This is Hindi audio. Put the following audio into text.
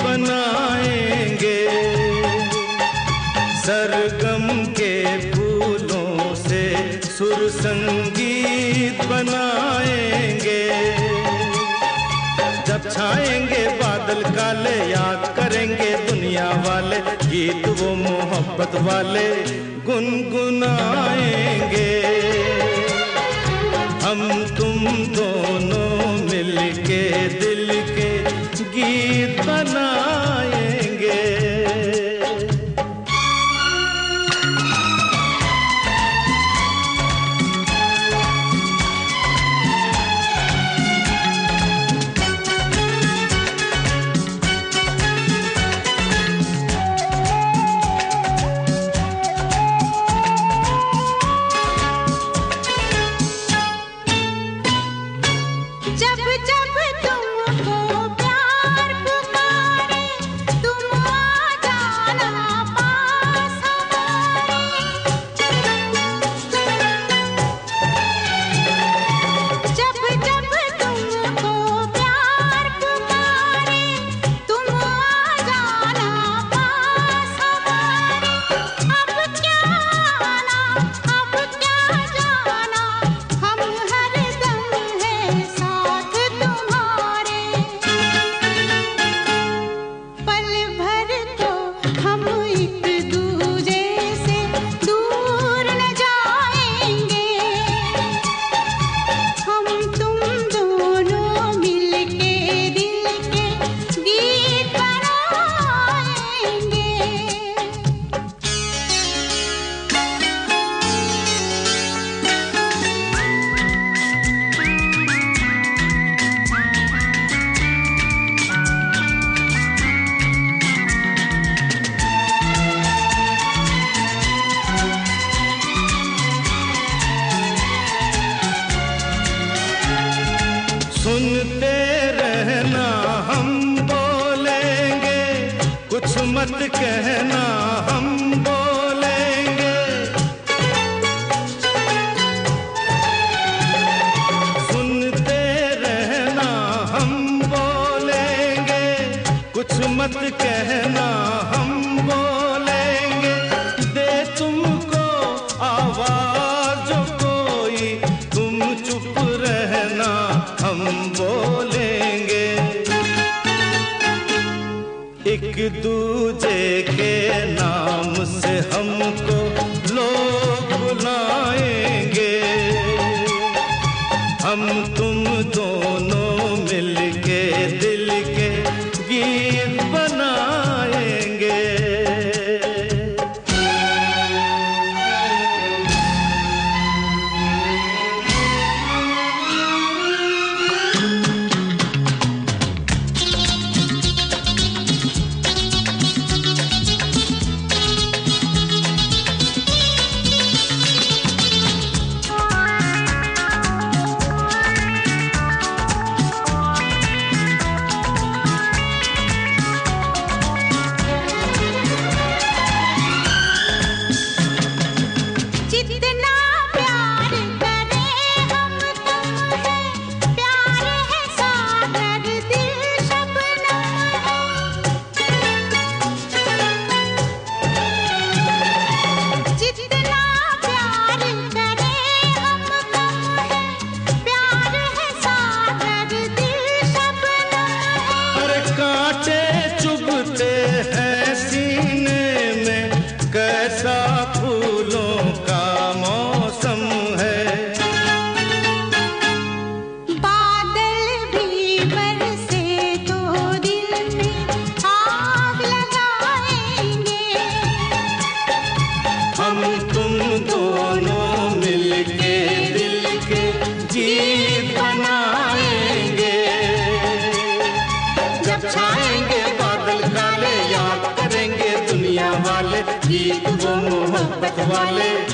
बनाएंगे, सरगम के फूलों से सुर संगीत बनाएंगे। जब छाएंगे बादल काले, याद करेंगे दुनिया वाले, गीत वो मोहब्बत वाले गुनगुनाएंगे। हम तुम दोनों मिलके दिल के गीत बनाएंगे। सुनते रहना हम बोलेंगे, कुछ मत कहना हम बोलेंगे। सुनते रहना हम बोलेंगे, कुछ मत कहना हम बोलेंगे। दे तुमको आवाज जो कोई, तुम चुप रहना हम बोलेंगे। एक दूजे के नाम से हमको लोग बुलाएंगे। हम तुम दोनों मिलके दिल के गीत बनाएंगे। गीत वो मोहब्बत वाले